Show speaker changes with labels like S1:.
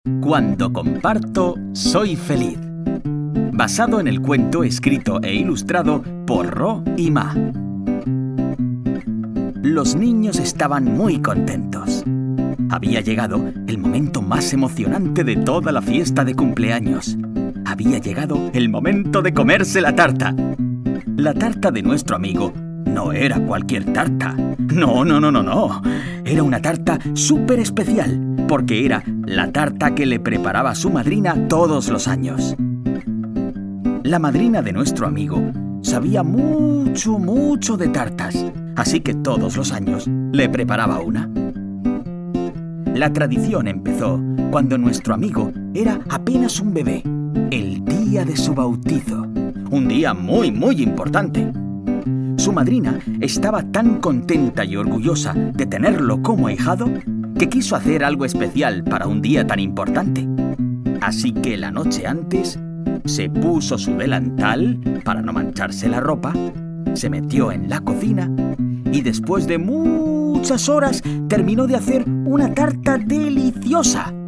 S1: Cuando comparto, soy feliz. Basado en el cuento escrito e ilustrado por Ro y Ma. Los niños estaban muy contentos. Había llegado el momento más emocionante de toda la fiesta de cumpleaños. Había llegado el momento de comerse la tarta. La tarta de nuestro amigo no era cualquier tarta. No. Era una tarta súper especial, porque era la tarta que le preparaba su madrina todos los años. La madrina de nuestro amigo sabía mucho de tartas, así que todos los años le preparaba una. La tradición empezó cuando nuestro amigo era apenas un bebé, el día de su bautizo, un día muy importante. Su madrina estaba tan contenta y orgullosa de tenerlo como ahijado que quiso hacer algo especial para un día tan importante. Así que la noche antes se puso su delantal para no mancharse la ropa, se metió en la cocina y después de muchas horas terminó de hacer una tarta deliciosa.